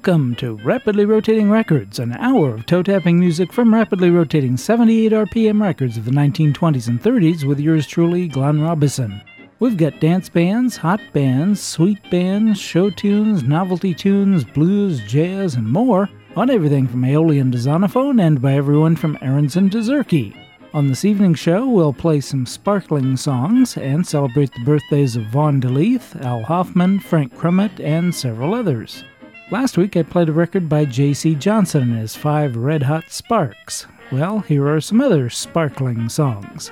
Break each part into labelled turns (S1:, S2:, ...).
S1: Welcome to Rapidly Rotating Records, an hour of toe-tapping music from rapidly rotating 78 RPM records of the 1920s and 30s with yours truly, Glenn Robison. We've got dance bands, hot bands, sweet bands, show tunes, novelty tunes, blues, jazz, and more on everything from Aeolian to Zonophone and by everyone from Aronson to Zerke. On this evening's show, we'll play some sparkling songs and celebrate the birthdays of Vaughn DeLeith, Al Hoffman, Frank Crummett, and several others. Last week I played a record by J.C. Johnson and his 5 Red Hot Sparks. Well, here are some other sparkling songs.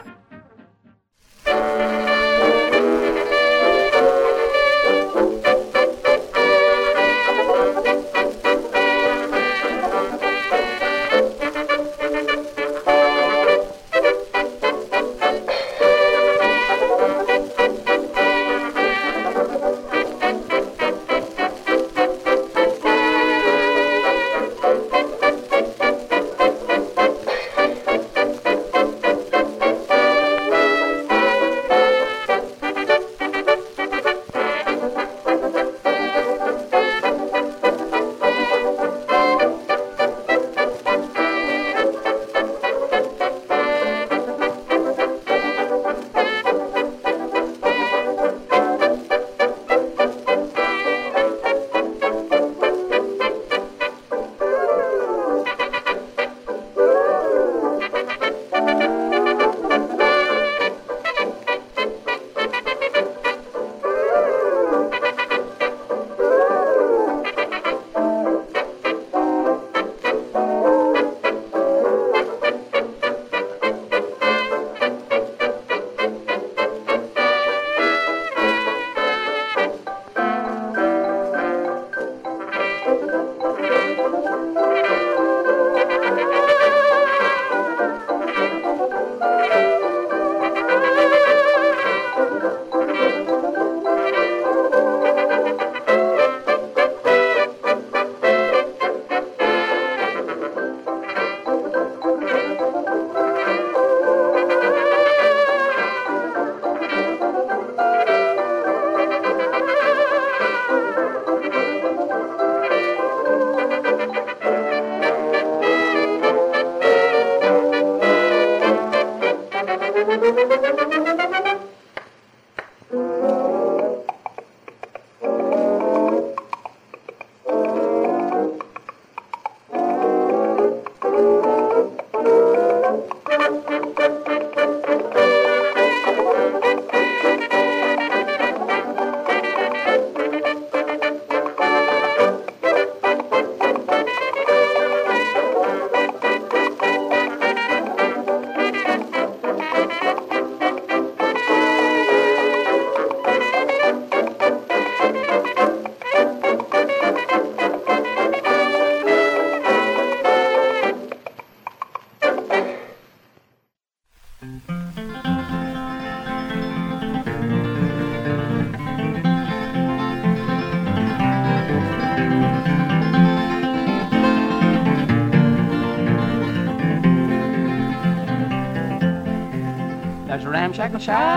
S2: There's a ramshackle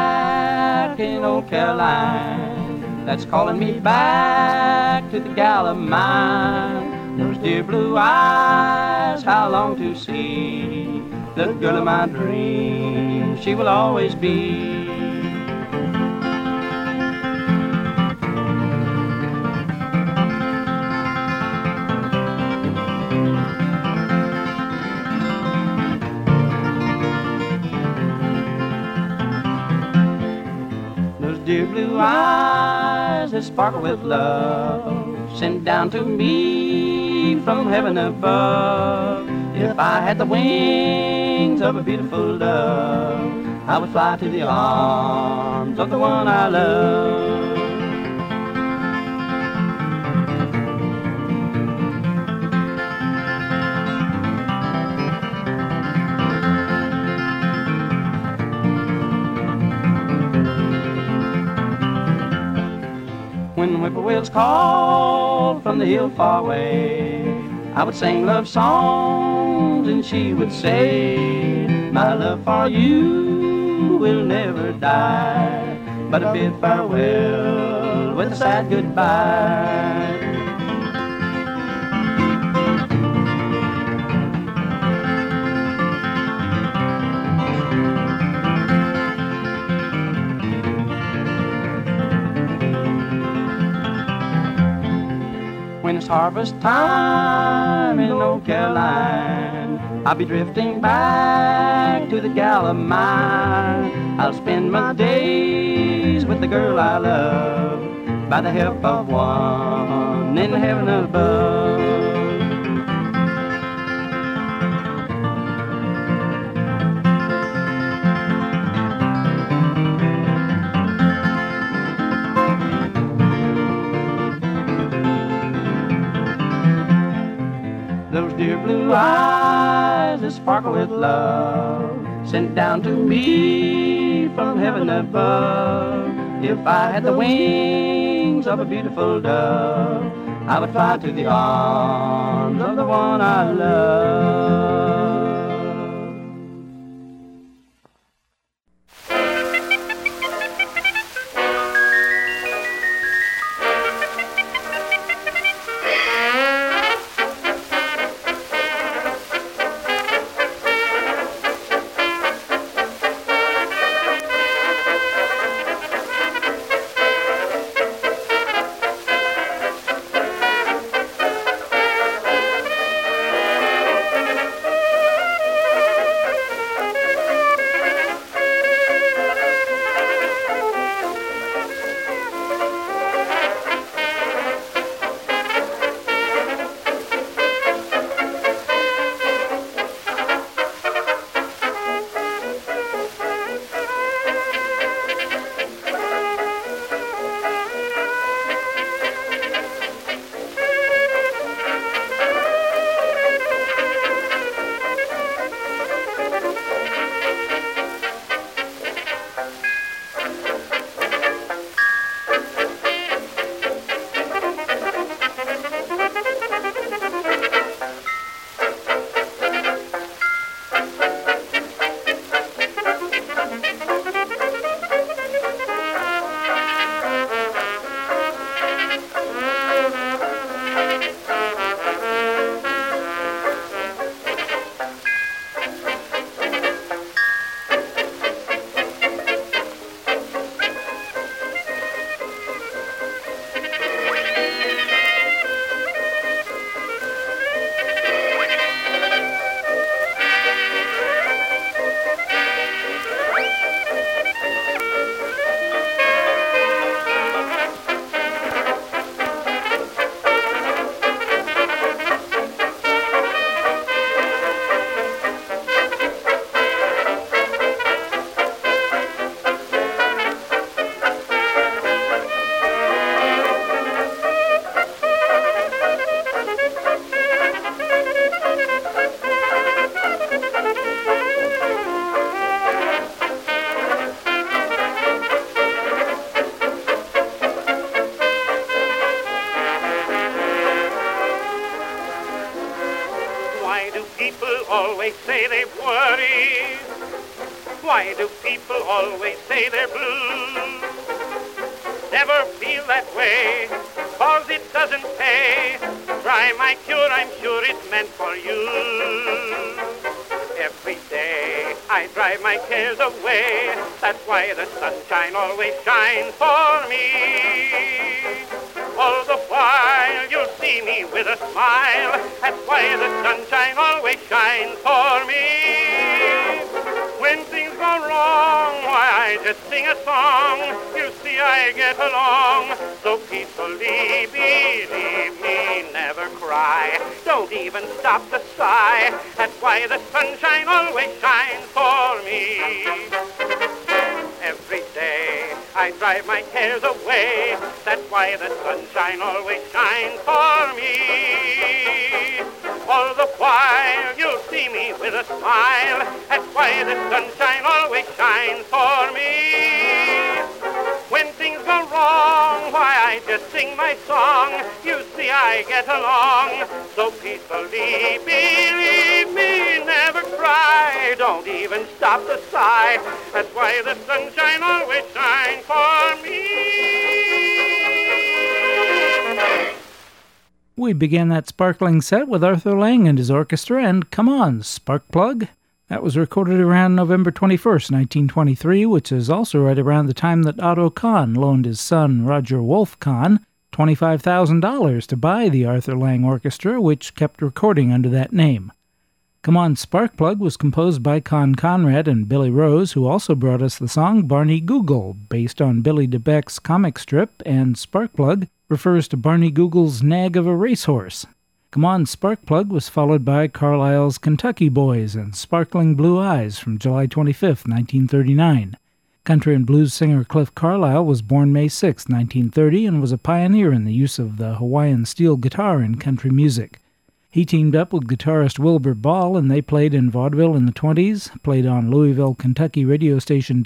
S2: shack in old Caroline that's calling me back to the gal of mine. Those dear blue eyes, how long to see the girl of my dreams. She will always be. Dear blue eyes that sparkle with love, sent down to me from heaven above. If I had the wings of a beautiful dove, I would fly to the arms of the one I love. When whippoorwills called from the hill far away, I would sing love songs and she would say, my love for you will never die, but a bid farewell with a sad goodbye. it's harvest time in North Carolina. I'll be drifting back to the gal of mine. I'll spend my days with the girl I love, by the help of one in heaven above. Those dear blue eyes that sparkle with love, sent down to me from heaven above. If I had the wings of a beautiful dove, I would fly to the arms of the one I love.
S3: always say they worry? Why do people always say they're blue? Never feel that way, 'cause it doesn't pay. Try my cure, I'm sure it's meant for you. Every day I drive my cares away. That's why the sunshine always shines for me. All the while you'll see me with a smile. That's why the sunshine always shines for me. When things go wrong, why I just sing a song. You see I get along so peacefully. Believe me, never cry. Don't even stop to sigh. That's why the sunshine always shines for me. Every day I drive my cares away. That's why the sunshine always shines for me. All the while you'll see me with a smile. That's why the sunshine always shines for me. When things go wrong, why I just sing my song. You see I get along so peacefully. Believe me, never cry. Don't even stop to sigh. That's why the sunshine always shines for me.
S1: We began that sparkling set with Arthur Lang and his orchestra and Come On, Sparkplug. That was recorded around November 21st, 1923, which is also right around the time that Otto Kahn loaned his son, Roger Wolf Kahn, $25,000 to buy the Arthur Lang Orchestra, which kept recording under that name. Come On Sparkplug was composed by Con Conrad and Billy Rose, who also brought us the song Barney Google, based on Billy DeBeck's comic strip, and Sparkplug refers to Barney Google's nag of a racehorse. Come On Sparkplug was followed by Carlisle's Kentucky Boys and Sparkling Blue Eyes from July 25, 1939. Country and blues singer Cliff Carlisle was born May 6, 1930, and was a pioneer in the use of the Hawaiian steel guitar in country music. He teamed up with guitarist Wilbur Ball, and they played in vaudeville in the 20s, played on Louisville, Kentucky radio station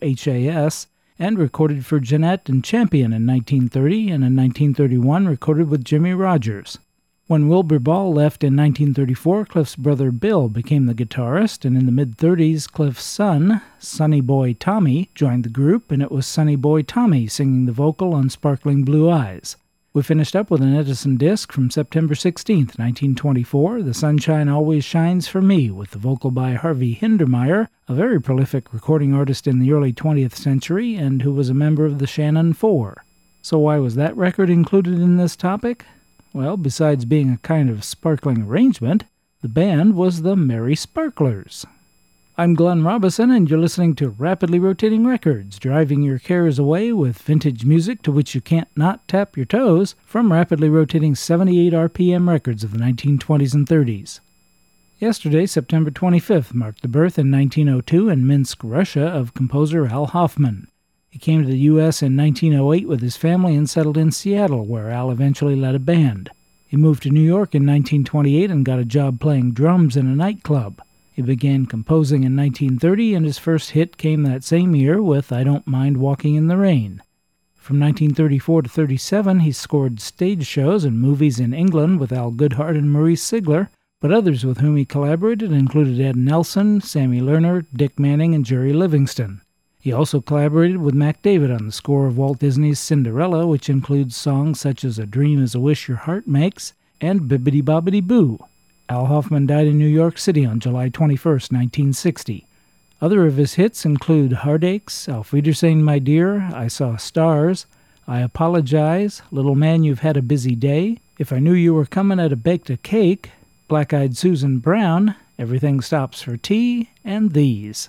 S1: WHAS, and recorded for Jeanette and Champion in 1930, and in 1931 recorded with Jimmy Rogers. When Wilbur Ball left in 1934, Cliff's brother Bill became the guitarist, and in the mid-30s, Cliff's son, Sonny Boy Tommy, joined the group, and it was Sonny Boy Tommy singing the vocal on Sparkling Blue Eyes. We finished up with an Edison disc from September 16, 1924, The Sunshine Always Shines for Me, with the vocal by Harvey Hindermeyer, a very prolific recording artist in the early 20th century, and who was a member of the Shannon Four. So why was that record included in this topic? Well, besides being a kind of sparkling arrangement, the band was the Merry Sparklers. I'm Glenn Robison, and you're listening to Rapidly Rotating Records, driving your cares away with vintage music to which you can't not tap your toes, from rapidly rotating 78 RPM records of the 1920s and 30s. Yesterday, September 25th, marked the birth in 1902 in Minsk, Russia, of composer Al Hoffman. He came to the U.S. in 1908 with his family and settled in Seattle, where Al eventually led a band. He moved to New York in 1928 and got a job playing drums in a nightclub. He began composing in 1930, and his first hit came that same year with I Don't Mind Walking in the Rain. From 1934 to 37, he scored stage shows and movies in England with Al Goodhart and Maurice Sigler, but others with whom he collaborated included Ed Nelson, Sammy Lerner, Dick Manning, and Jerry Livingston. He also collaborated with Mac David on the score of Walt Disney's Cinderella, which includes songs such as A Dream is a Wish Your Heart Makes and Bibbidi Bobbidi Boo. Al Hoffman died in New York City on July 21, 1960. Other of his hits include Heartaches, Auf Wiedersehen, My Dear, I Saw Stars, I Apologize, Little Man You've Had a Busy Day, If I Knew You Were Comin' I'd Have Baked a Cake, Black-Eyed Susan Brown, Everything Stops for Tea, and these.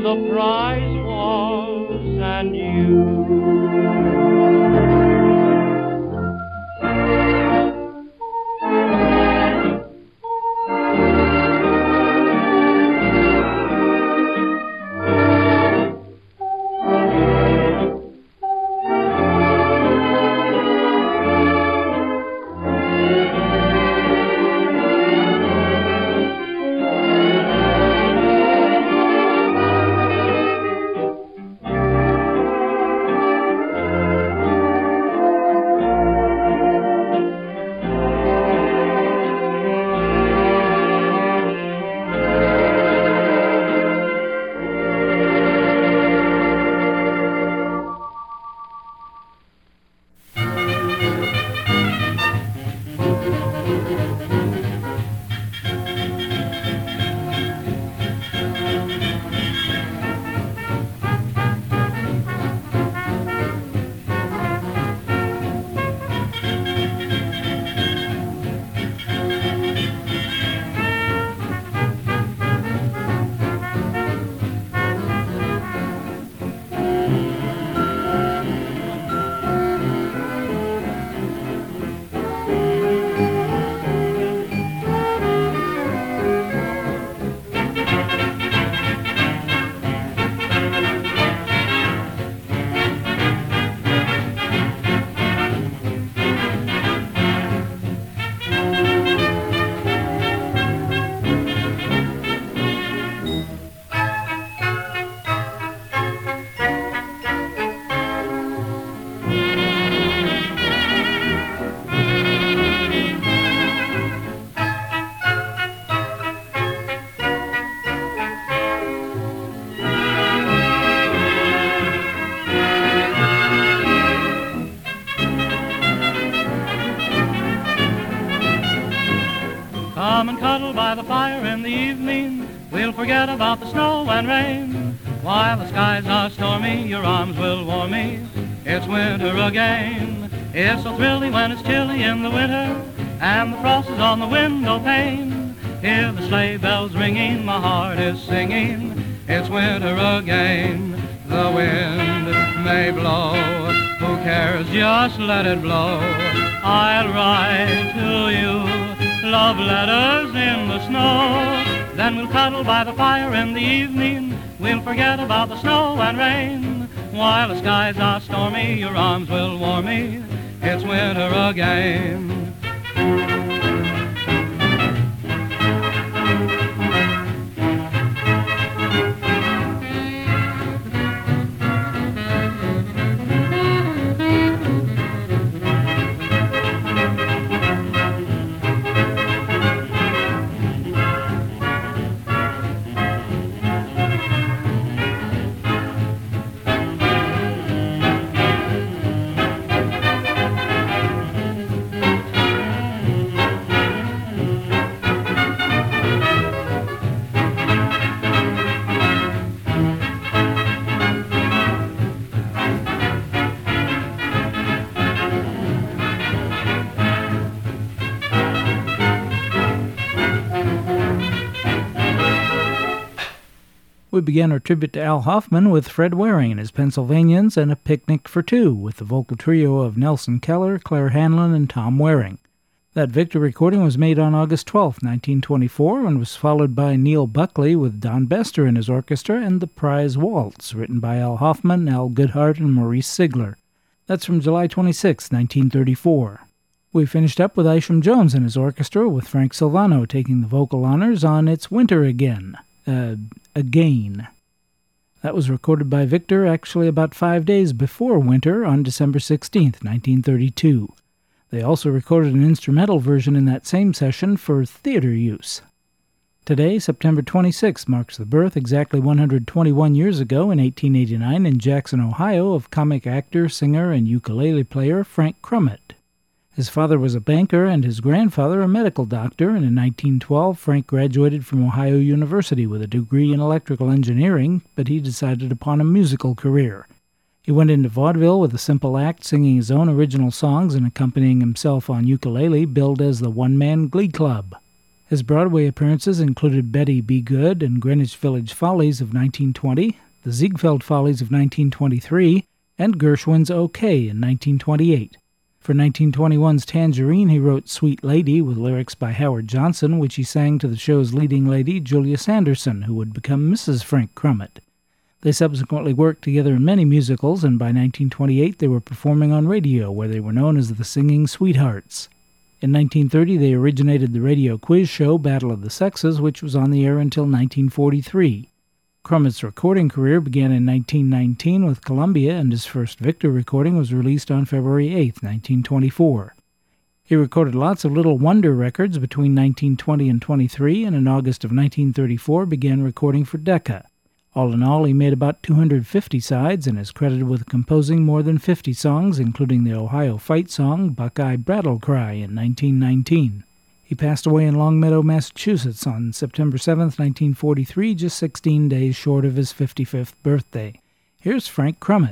S4: the prize was and you. Come and cuddle by the fire in the evening. We'll forget about the snow and rain. While the skies are stormy, your arms will warm me. It's winter again. It's so thrilling when it's chilly in the winter, and the frost is on the window pane. Hear the sleigh bells ringing, my heart is singing. It's winter again. The wind may blow, who cares, just let it blow. I'll write to you love letters in the snow. Then we'll cuddle by the fire in the evening. We'll forget about the snow and rain. While the skies are stormy, your arms will warm me. It's winter again.
S1: We began our tribute to Al Hoffman with Fred Waring and his Pennsylvanians and A Picnic for Two with the vocal trio of Nelson Keller, Claire Hanlon, and Tom Waring. That Victor recording was made on August 12, 1924, and was followed by Neil Buckley with Don Bester and his orchestra and The Prize Waltz, written by Al Hoffman, Al Goodhart, and Maurice Sigler. That's from July 26, 1934. We finished up with Isham Jones and his orchestra, with Frank Silvano taking the vocal honors on It's Winter Again. Again. That was recorded by Victor actually about 5 days before Winter on December 16, 1932. They also recorded an instrumental version in that same session for theater use. Today, September 26, marks the birth exactly 121 years ago in 1889 in Jackson, Ohio, of comic actor, singer, and ukulele player Frank Crumit. His father was a banker and his grandfather a medical doctor, and in 1912 Frank graduated from Ohio University with a degree in electrical engineering, but he decided upon a musical career. He went into vaudeville with a simple act singing his own original songs and accompanying himself on ukulele, billed as the One-Man Glee Club. His Broadway appearances included Betty Be Good and Greenwich Village Follies of 1920, the Ziegfeld Follies of 1923, and Gershwin's OK in 1928. For 1921's Tangerine, he wrote Sweet Lady with lyrics by Howard Johnson, which he sang to the show's leading lady, Julia Sanderson, who would become Mrs. Frank Crummett. They subsequently worked together in many musicals, and by 1928 they were performing on radio, where they were known as the Singing Sweethearts. In 1930, they originated the radio quiz show Battle of the Sexes, which was on the air until 1943. Crummett's recording career began in 1919 with Columbia, and his first Victor recording was released on February 8, 1924. He recorded lots of Little Wonder records between 1920 and 23, and in August of 1934 began recording for Decca. All in all, he made about 250 sides and is credited with composing more than 50 songs, including the Ohio fight song Buckeye Brattle Cry in 1919. He passed away in Longmeadow, Massachusetts on September 7, 1943, just 16 days short of his 55th birthday. Here's Frank Crummett.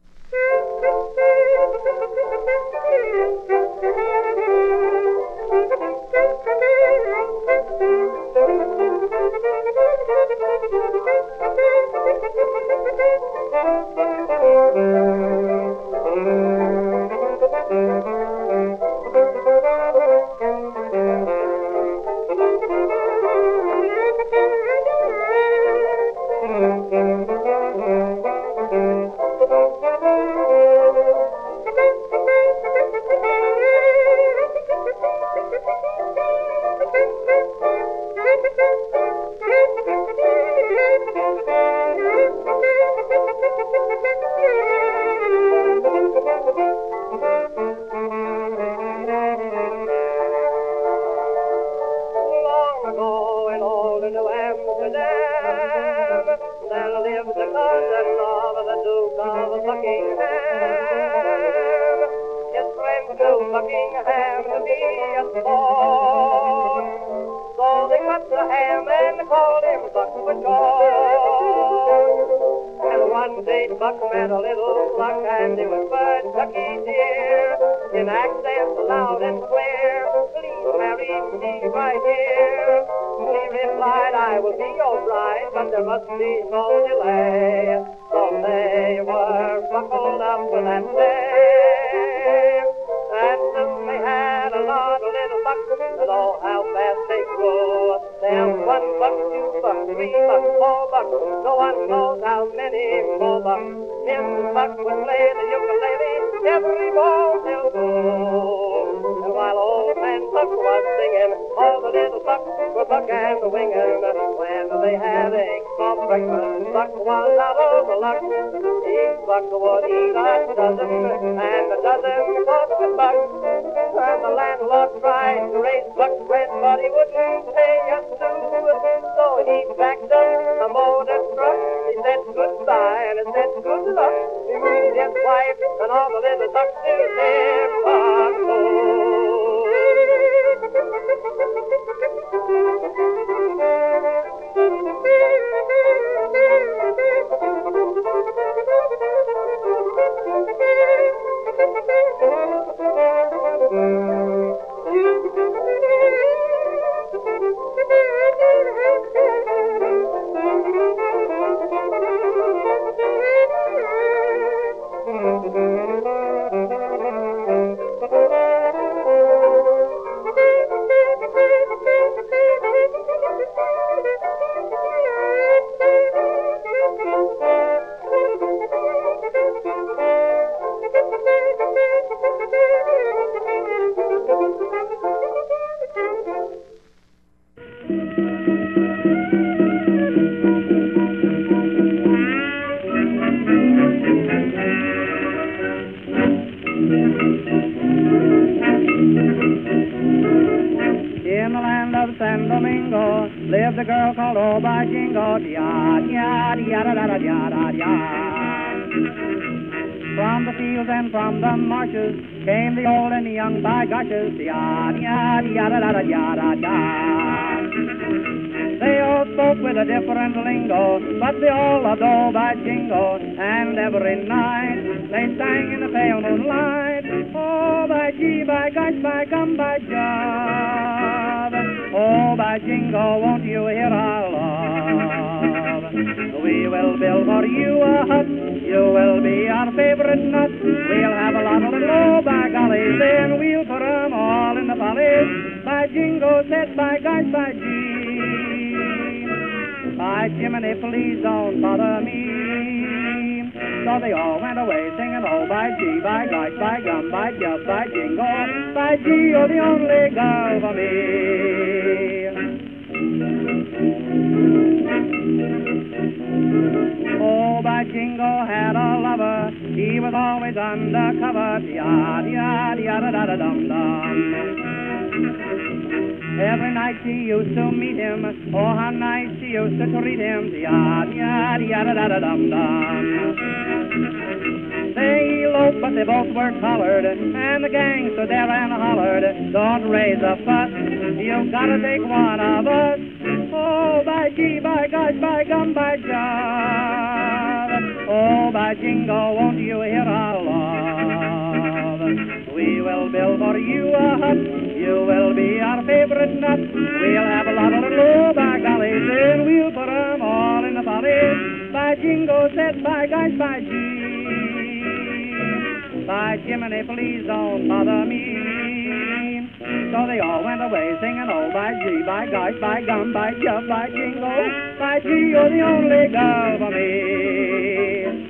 S5: From the fields and from the marshes came the old and the young by gushes, yada yada yada yada yada yada. They all spoke with a different lingo, but they all loved old by jingo, and every night they sang in the pale moonlight. Oh, by gee, by gosh, by gum, by job. Oh, by jingo, won't you hear our love? We will build for you a hut. You will be our favorite nut. We'll have a lot of little, oh, by golly, then we'll put 'em all in the follies. By jingo, said by gosh, by gee. By Jiminy, please don't bother me. So they all went away singing, oh, by gee, by gosh, by gum, by jump, by jingo, by gee, you're the only girl for me. Oh, by jingo had a lover, he was always undercover, yada, yada, yada, da, da, dum, dum. Every night she used to meet him, oh, how nice she used to treat him, yada, yada, yada, da, da, dum, dum. They eloped, but they both were collared, and the gang stood there and hollered, don't raise a fuss, you've got to take one of us. Oh, by gee, by gosh, by gum, by jive. Oh, by jingo, won't you hear our love? We will build for you a hut. You will be our favorite nut. We'll have a lot of little, oh, by golly, then we'll put 'em all in the follies. By jingo, said by gosh, by gee. By Jiminy, please don't bother me. So they all went away singing, oh, by gee, by gosh, by gum, by jump, by jingo, by gee, you're the only girl for me.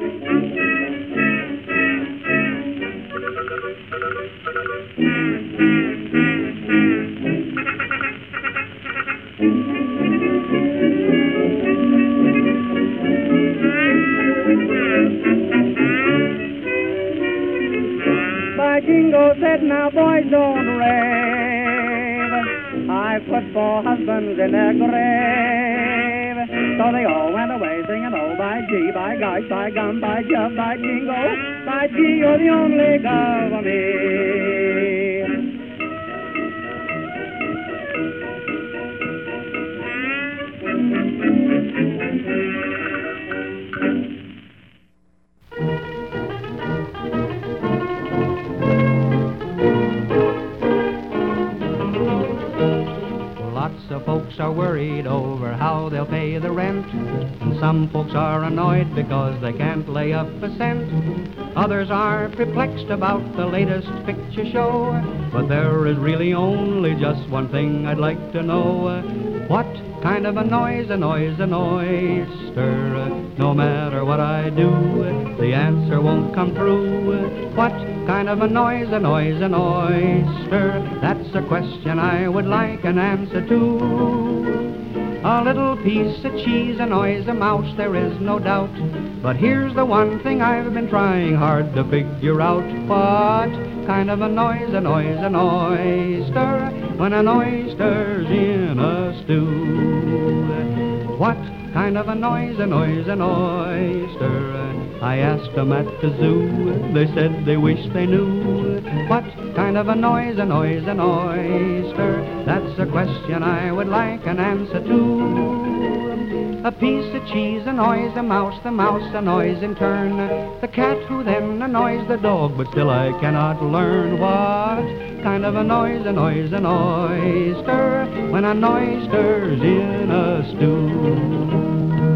S5: By jingo said, now boys don't rave, I put 4 husbands in their grave. So they all went away singing, oh, by gee, by gosh, by gum, by jump, by jingo, by gee, you're the only girl for me.
S6: Lots of folks are worried over how they'll pay the rent, and some folks are annoyed because they can't lay up a cent. Others are perplexed about the latest picture show, but there is really only just one thing I'd like to know. What kind of a noise annoys an oyster? No matter what I do, the answer won't come true. What kind of a noise annoys an oyster? That's a question I would like an answer to. A little piece of cheese annoys a mouse, there is no doubt. But here's the one thing I've been trying hard to figure out. What kind of a noise annoys an oyster when an oyster's in a stew? What kind of a noise annoys an oyster? I asked them at the zoo, they said they wish they knew. What kind of a noise annoys an oyster? That's a question I would like an answer to. A piece of cheese annoys the mouse annoys in turn the cat, who then annoys the dog, but still I cannot learn what kind of a noise annoys an oyster when an oyster's in a stew.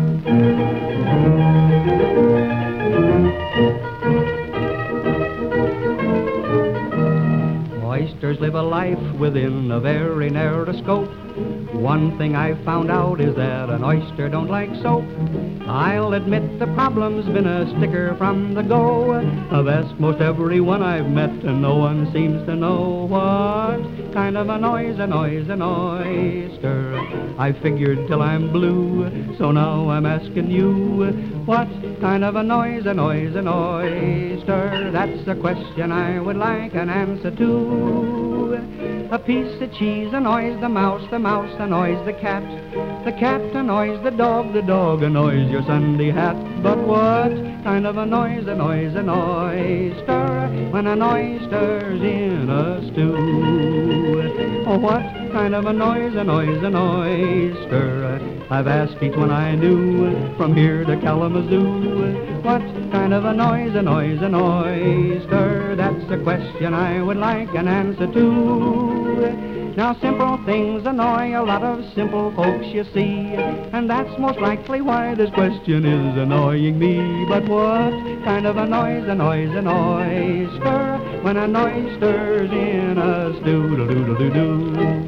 S6: Oysters live a life within a very narrow scope. One thing I've found out is that an oyster don't like soap. I'll admit the problem's been a sticker from the go. I've asked most everyone I've met, and no one seems to know what kind of a noise annoys an oyster. I figured till I'm blue, so now I'm asking you, what kind of a noise annoys an oyster? That's a question I would like an answer to. A piece of cheese annoys the mouse annoys the cat annoys the dog annoys your Sunday hat. But what kind of a noise annoys an oyster when an oyster's in a stew? Oh, what kind of a noise annoys an oyster? I've asked each one I knew, from here to Kalamazoo. What kind of a noise annoys an oyster? That's a question I would like an answer to. Now simple things annoy a lot of simple folks, you see, and that's most likely why this question is annoying me. But what kind of a noise, oyster, when a noise stirs in a stew, do-do-do-do-do?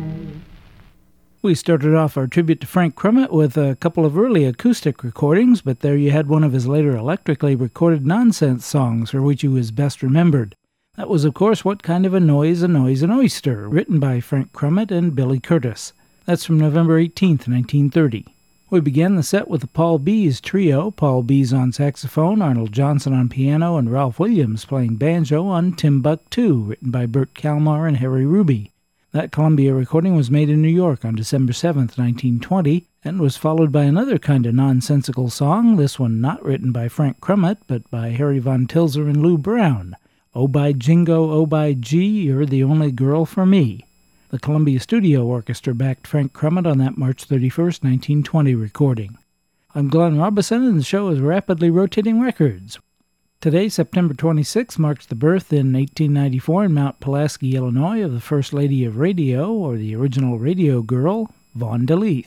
S1: We started off our tribute to Frank Crumit with a couple of early acoustic recordings, but there you had one of his later electrically recorded nonsense songs for which he was best remembered. That was, of course, What Kind of a Noise, an Oyster, written by Frank Crumit and Billy Curtis. That's from November 18th, 1930. We began the set with the Paul Bees Trio, Paul Bees on saxophone, Arnold Johnson on piano, and Ralph Williams playing banjo on Timbuktu, written by Bert Kalmar and Harry Ruby. That Columbia recording was made in New York on December 7th, 1920, and was followed by another kind of nonsensical song, this one not written by Frank Crumit, but by Harry Von Tilzer and Lou Brown. Oh by Jingo, oh by Gee, You're the Only Girl for Me. The Columbia Studio Orchestra backed Frank Crumit on that March 31st, 1920 recording. I'm Glenn Robison, and the show is Rapidly Rotating Records. Today, September 26, marks the birth in 1894 in Mount Pulaski, Illinois, of the First Lady of Radio, or the original radio girl, Vaughn DeLeath.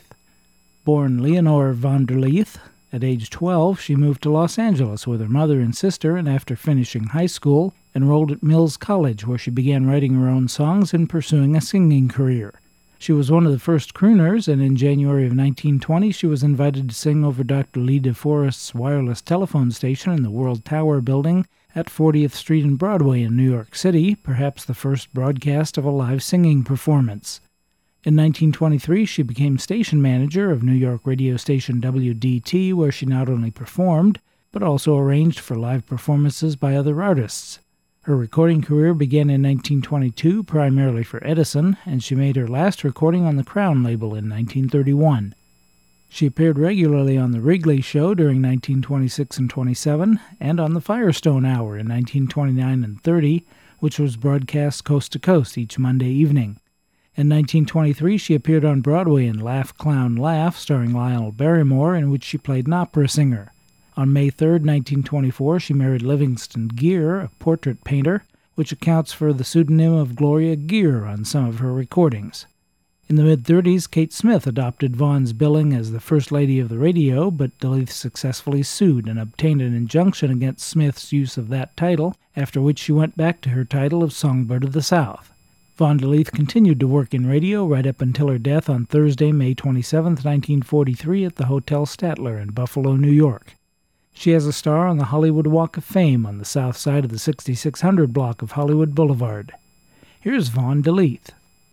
S1: Born Leonore Von der Leath, at age 12, she moved to Los Angeles with her mother and sister, and after finishing high school, enrolled at Mills College, where she began writing her own songs and pursuing a singing career. She was one of the first crooners, and in January of 1920 she was invited to sing over Dr. Lee DeForest's wireless telephone station in the World Tower building at 40th Street and Broadway in New York City, perhaps the first broadcast of a live singing performance. In 1923 she became station manager of New York radio station WDT, where she not only performed, but also arranged for live performances by other artists. Her recording career began in 1922, primarily for Edison, and she made her last recording on the Crown label in 1931. She appeared regularly on The Wrigley Show during 1926 and 27, and on the Firestone Hour in 1929 and 30, which was broadcast coast to coast each Monday evening. In 1923, she appeared on Broadway in Laugh, Clown, Laugh, starring Lionel Barrymore, in which she played an opera singer. On May 3, 1924, she married Livingston Gear, a portrait painter, which accounts for the pseudonym of Gloria Gear on some of her recordings. In the mid-30s, Kate Smith adopted Vaughn's billing as the First Lady of the Radio, but DeLeath successfully sued and obtained an injunction against Smith's use of that title, after which she went back to her title of Songbird of the South. Vaughn DeLeath continued to work in radio right up until her death on Thursday, May 27, 1943, at the Hotel Statler in Buffalo, New York. She has a star on the Hollywood Walk of Fame on the south side of the 6600 block of Hollywood Boulevard. Here's Vaughn DeLeath.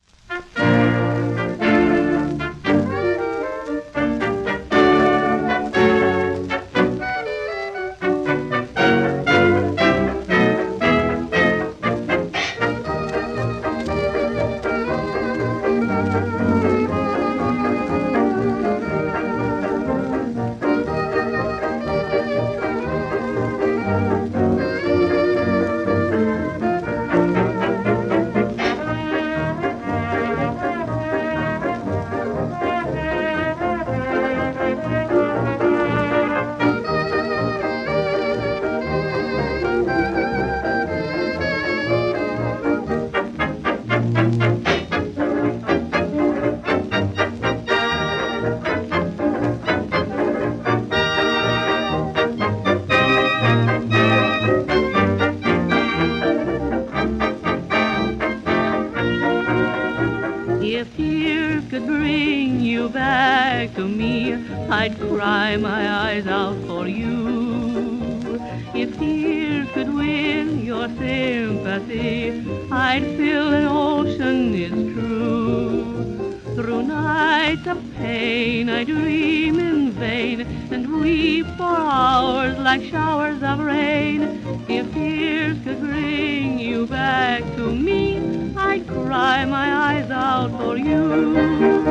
S7: I'd cry my eyes out for you. If tears could win your sympathy, I'd fill an ocean, it's true. Through nights of pain I dream in vain and weep for hours like showers of rain. If tears could bring you back to me, I'd cry my eyes out for you.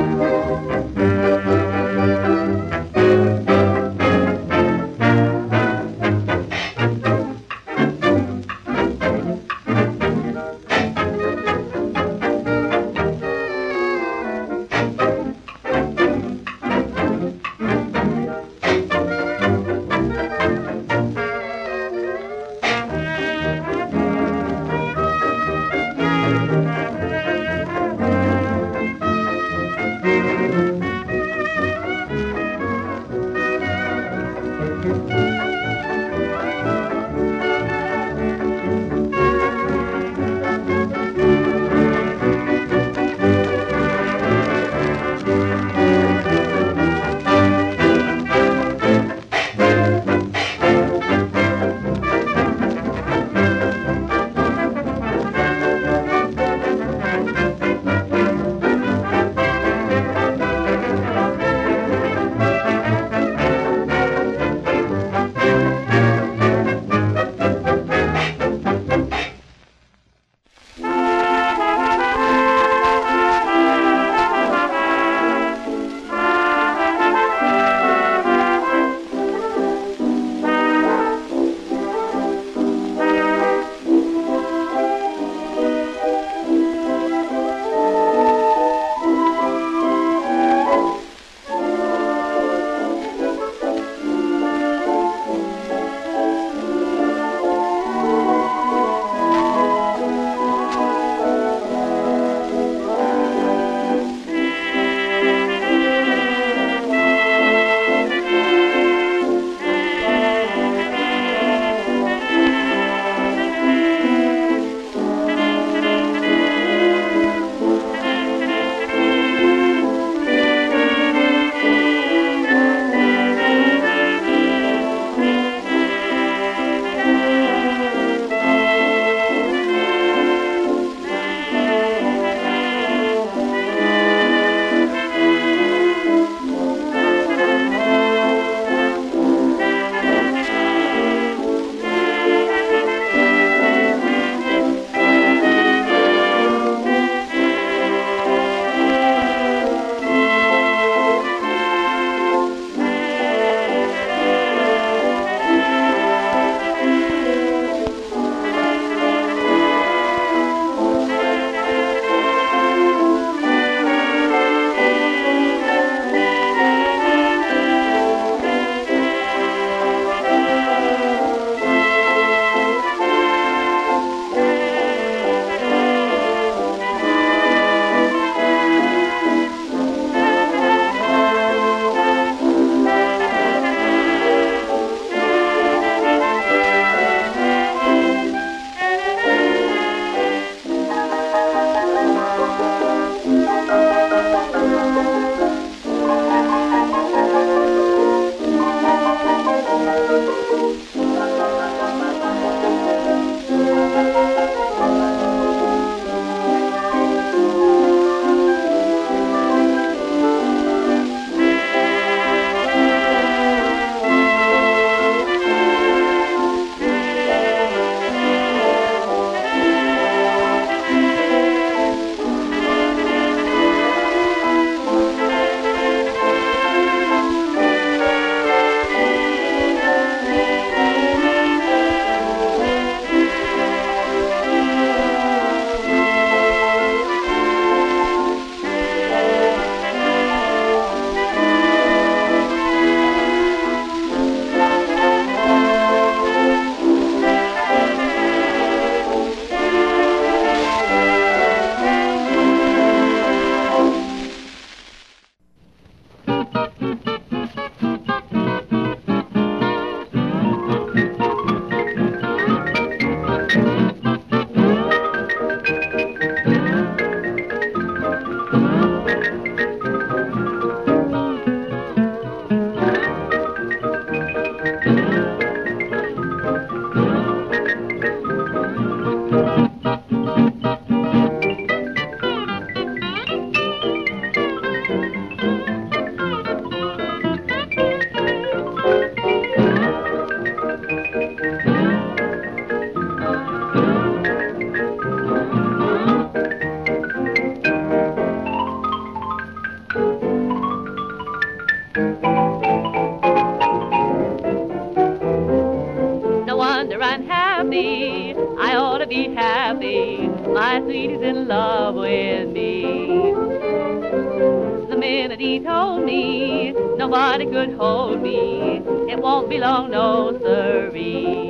S7: happy. My sweetie's in love with me. The minute he told me nobody could hold me, it won't be long, no sirree.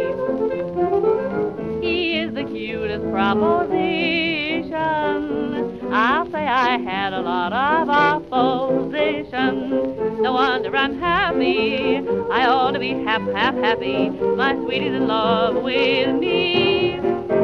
S7: He is the cutest proposition. I'll say I had a lot of opposition. No wonder I'm happy. I ought to be happy. My sweetie's in love with me.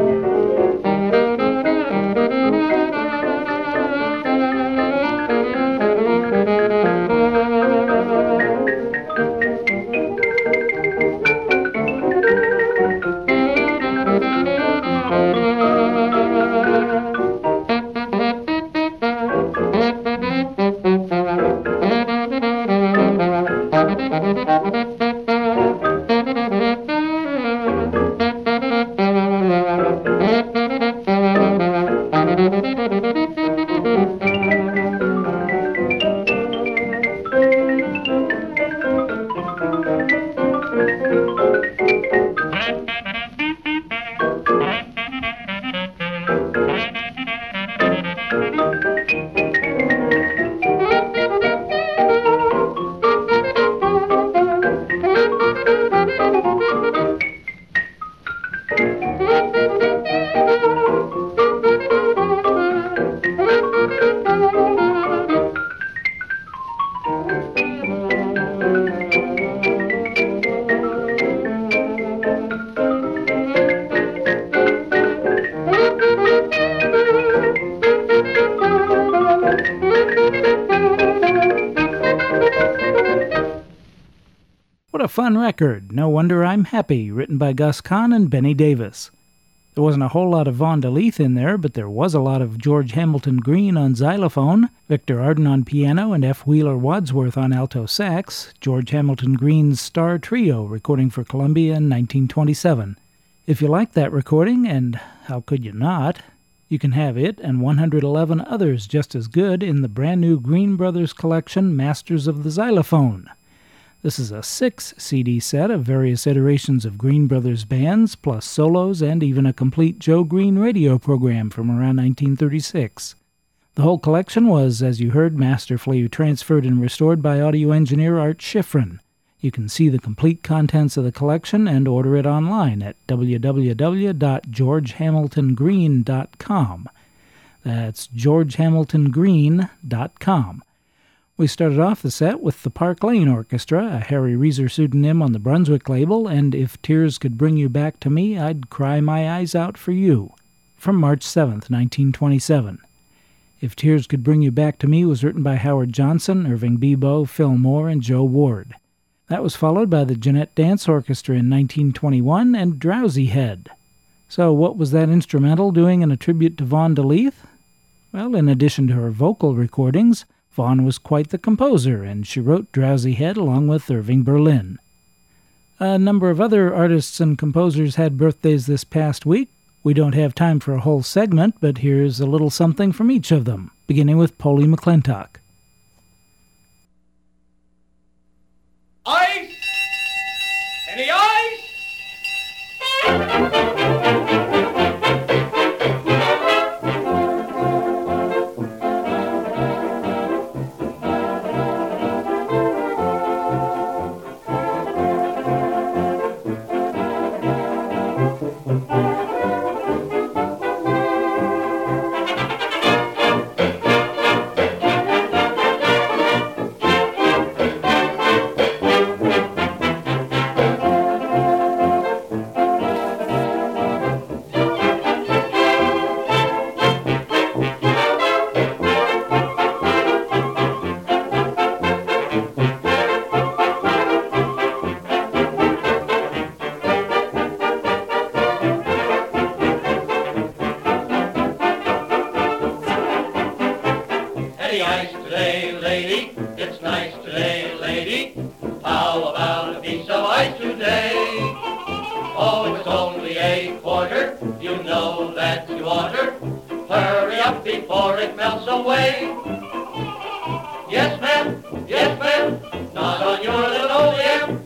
S1: What a fun record, No Wonder I'm Happy, written by Gus Kahn and Benny Davis. There wasn't a whole lot of Vaughn DeLeath in there, but there was a lot of George Hamilton Green on xylophone, Victor Arden on piano, and F. Wheeler Wadsworth on alto sax, George Hamilton Green's Star Trio, recording for Columbia in 1927. If you like that recording, and how could you not, you can have it and 111 others just as good in the brand new Green Brothers collection, Masters of the Xylophone. This is a 6-CD set of various iterations of Green Brothers bands, plus solos and even a complete Joe Green radio program from around 1936. The whole collection was, as you heard, masterfully transferred and restored by audio engineer Art Schifrin. You can see the complete contents of the collection and order it online at www.georgehamiltongreen.com. That's georgehamiltongreen.com. We started off the set with the Park Lane Orchestra, a Harry Reeser pseudonym on the Brunswick label, and If Tears Could Bring You Back to Me, I'd Cry My Eyes Out for You, from March 7th, 1927. If Tears Could Bring You Back to Me was written by Howard Johnson, Irving Bebo, Phil Moore, and Joe Ward. That was followed by the Jeanette Dance Orchestra in 1921 and Drowsy Head. So what was that instrumental doing in a tribute to Vaughn DeLeath? Well, in addition to her vocal recordings, Vaughn was quite the composer, and she wrote Drowsy Head along with Irving Berlin. A number of other artists and composers had birthdays this past week. We don't have time for a whole segment, but here's a little something from each of them, beginning with Polly McClintock.
S8: Ice! Any ice?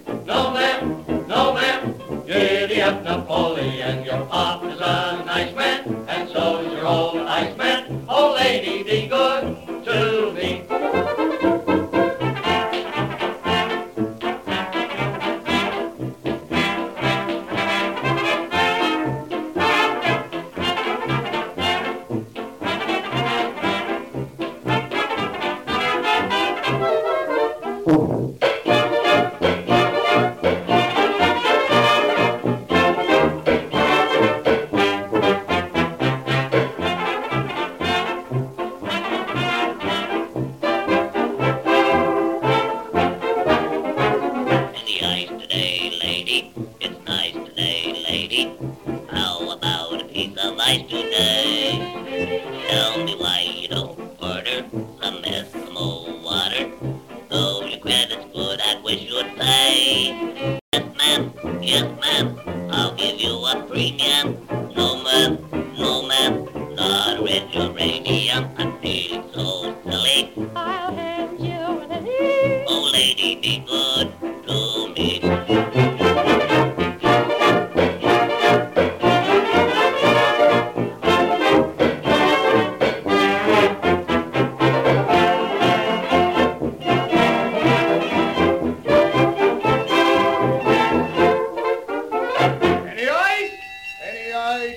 S9: Napoleon, your pop is a nice man. the ice today, lady. It's nice today, lady. How about a piece of ice today? Tell me why you don't order some Eskimo water. Though your credit's good, I wish you'd pay. Yes, ma'am, I'll give you a premium. No, ma'am, not a red uranium. I'm feeling so silly.
S10: I'll hand you the heat.
S9: Oh, lady, be good to me.
S8: Any ice? Any ice?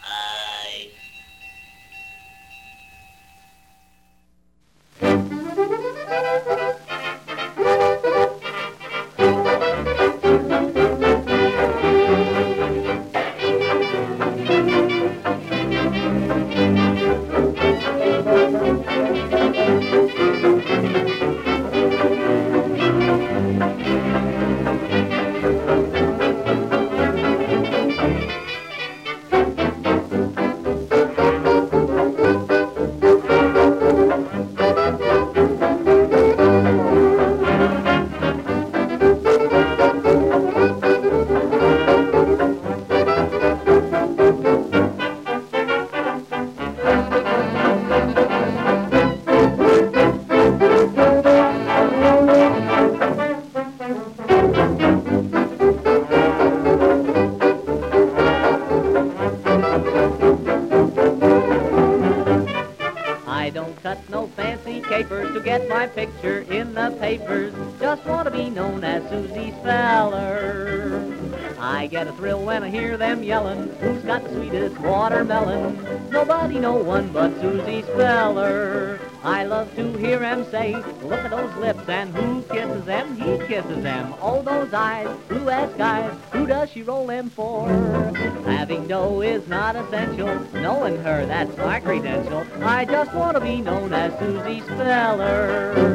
S11: I don't cut no fancy capers to get my picture in the papers. Just want to be known as Susie Speller. I get a thrill when I hear them yelling, who's got the sweetest watermelon? Nobody, no one but Susie Speller. I love to hear them say, look at those lips, and who kisses them? He kisses them. Oh, those eyes, blue as skies, who does she roll them for? Having dough is not essential, knowing her, that's my credential. I just want to be known as Susie Speller.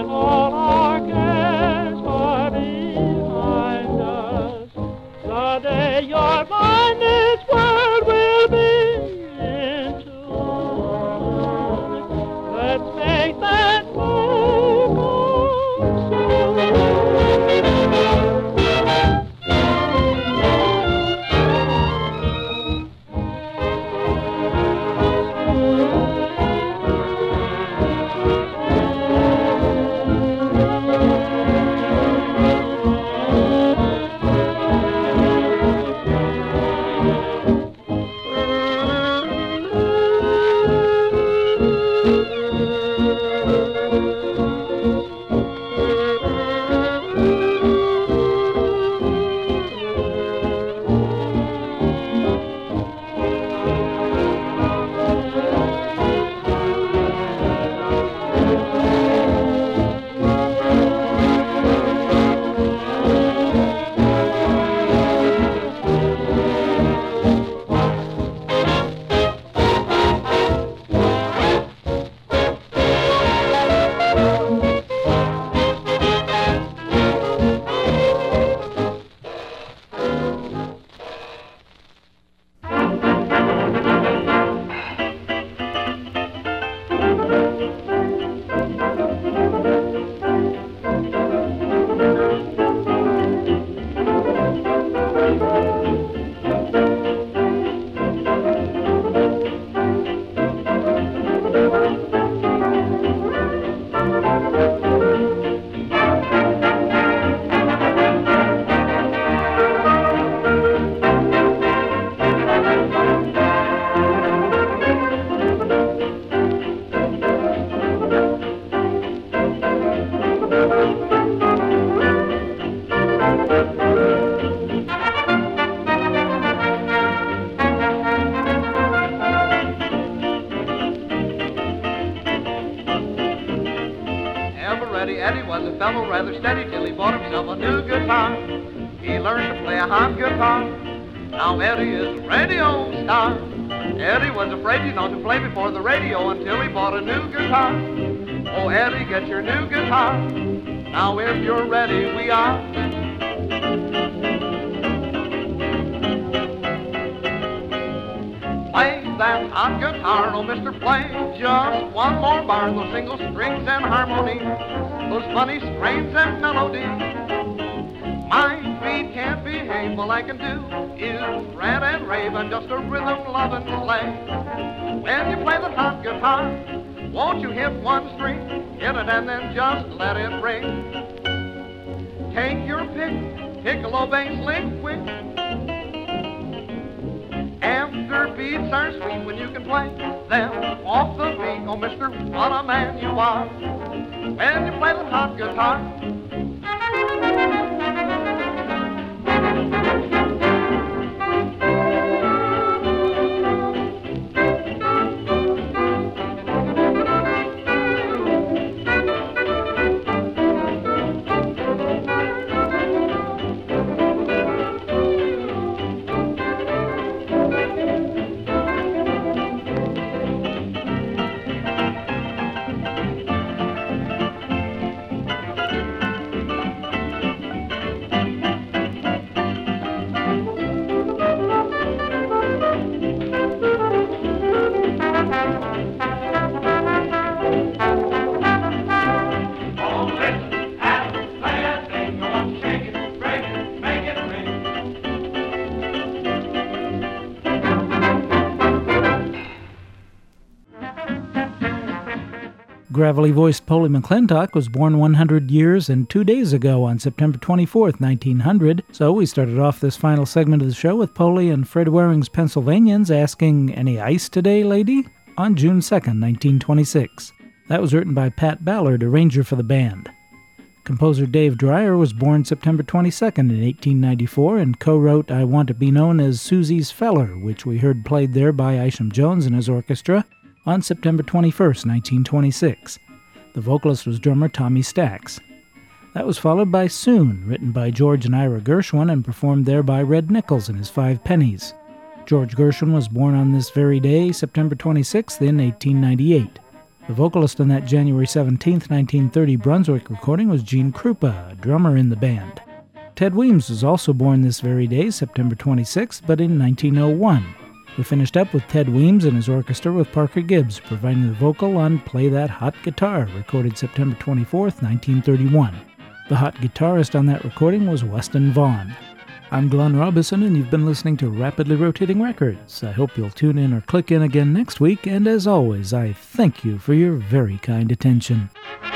S10: all our cares are behind us. The day you're mine, this world will be into one. Let's make that day come soon.
S8: Eddie was a fellow rather steady till he bought himself a new guitar. He learned to play a hot guitar. Now Eddie is a radio star. Eddie was afraid, to play before the radio until he bought a new guitar. Oh, Eddie, get your new guitar. Now if you're ready, we are. Play that hot guitar, oh mister, play just one more bar. Those single strings and harmony, those funny strains and melody. My feet can't behave, all I can do is fret and rave and just a rhythm loving play. When you play the hot guitar, won't you hit one string, hit it and then just let it ring. Take your pick, piccolo, bass, lick, quick. After beats are sweet when you can play them off the beat. Oh, mister, what a man you are when you play the hot guitar.
S1: Gravelly-voiced Polly McClintock was born 100 years and 2 days ago on September 24th, 1900, so we started off this final segment of the show with Polly and Fred Waring's Pennsylvanians asking, "Any ice today, lady?" on June 2nd, 1926. That was written by Pat Ballard, arranger for the band. Composer Dave Dreyer was born September 22nd in 1894 and co-wrote I Want to Be Known as Susie's Feller, which we heard played there by Isham Jones and his orchestra, on September 21st, 1926. The vocalist was drummer Tommy Stax. That was followed by Soon, written by George and Ira Gershwin and performed there by Red Nichols and his Five Pennies. George Gershwin was born on this very day, September 26th, in 1898. The vocalist on that January 17, 1930 Brunswick recording was Gene Krupa, a drummer in the band. Ted Weems was also born this very day, September 26th, but in 1901. We finished up with Ted Weems and his orchestra with Parker Gibbs providing the vocal on Play That Hot Guitar, recorded September 24th, 1931. The hot guitarist on that recording was Weston Vaughn. I'm Glenn Robison, and you've been listening to Rapidly Rotating Records. I hope you'll tune in or click in again next week, and as always, I thank you for your very kind attention.